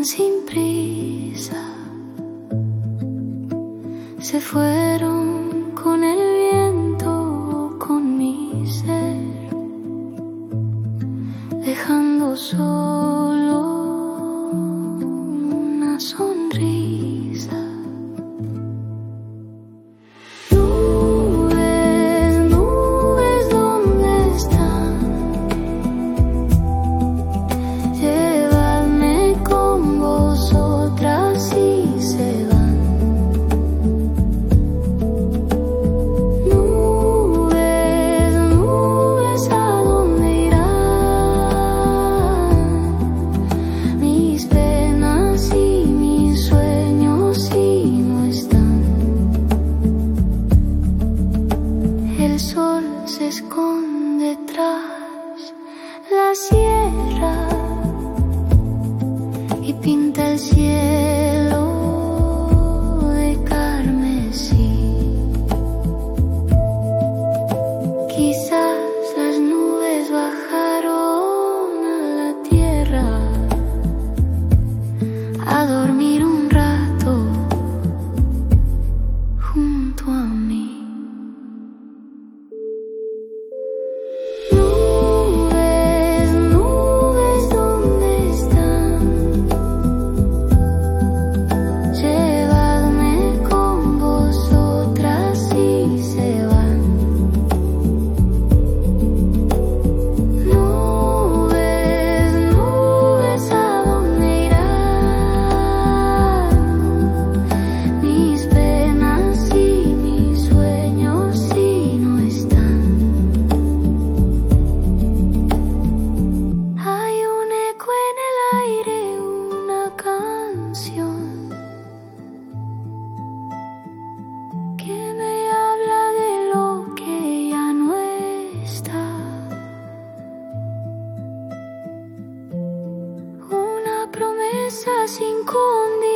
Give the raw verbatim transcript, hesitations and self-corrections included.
van sin prisa, se fueron con el viento, con mi ser, dejando solo una sonrisa. Nubes, nubes, ¿dónde están? Llevadme con vosotras y se van. Nubes, nubes, ¿a dónde irán? Mis penas y mis sueños si no están. El sol se esconde tras la sierra y pinta el cielo de carmesí. Quizás las nubes bajaron a la tierra a dormir un rato junto a mí. Nubes, nubes, ¿dónde están? Llevadme con vosotras y se van. Nubes, nubes, ¿a dónde irán? Mis penas y mis sueños si no están. Hay un eco en el aire, una canción que me habla de lo que ya no está. Una promesa sin condición